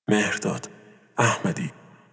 مهرداد احمدی.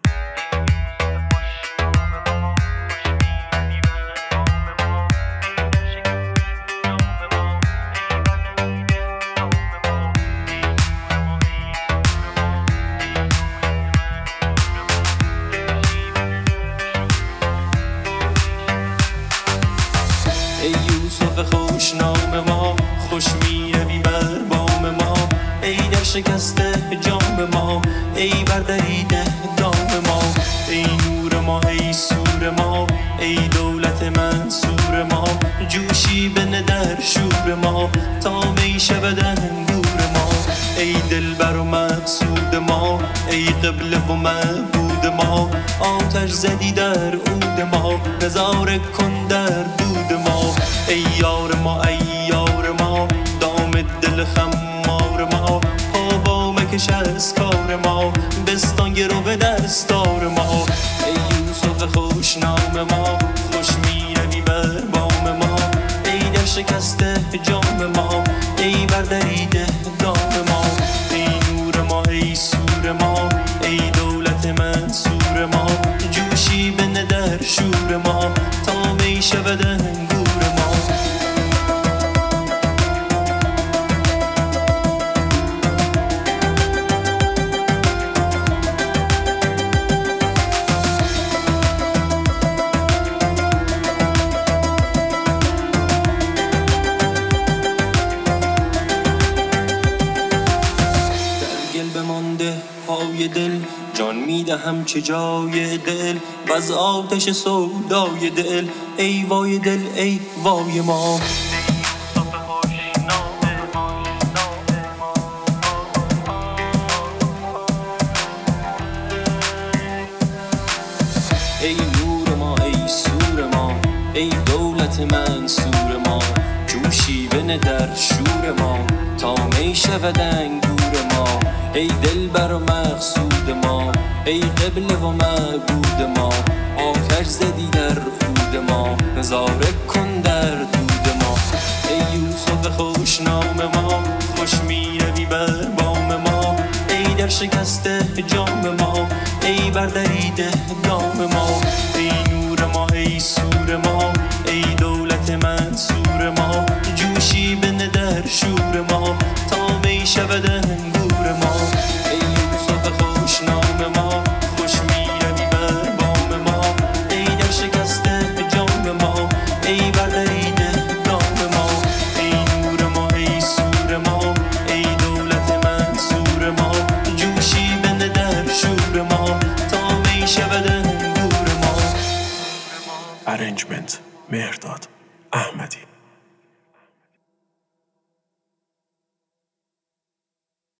ای یوسف خوشنام ما، خوش میروی بر بام ما. ای در شکسته جام ما، ای بردریده دام ما. ای نور ما، ای سور ما، ای دولت منصور ما. جوشی بنه در شور ما، تا می شود انگور ما. ای دلبر و مقصود ما، ای قبله و معبود ما. آتش زدی در عود ما، نظاره کن در دود ما. ای یار ما، ای یار ما، دام دل خمار ما. پا با مکش از کار ما، بستان گرو به دستار ما. ای یوسف خوشنام ما، خوش میروی بر بام ما. ای در شکسته جام ما، ای بردریده دام ما. ای نور ما، ای سور ما، ای دولت منصور ما. جوشی بنه در شور ما، تا می شود انگور ما. بمانده پای دل، جان میدهم چه جای دل، وز آتش سودای دل. ای وای دل، ای وای ما. ای نور ما، ای سور ما، ای دولت منصور ما. جوشی بنه در شور ما، تا می شود انگور ما. ای دلبر و مقصود ما، ای قبله و معبود ما. آتش زدی در عود ما، نظاره کن در دود ما. ای یوسف خوشنام ما، خوش میروی بر بام ما. ای در شکسته جام ما، ای بردریده دام ما. ای نور ما، ای سور ما، ای دولت منصور ما. جوشی بنه در شور ما، تا می شود انگور ما. ای یوسف خوشنام ما، خوش میروی بر بام ما. ای در شکسته جام ما، ای بردریده دام ما. ای نور ما، ای سور ما، ای دولت منصور ما. جوشی بنه در شور ما، تا می شود انگور ما. ارنجمنت مهرداد احمدی.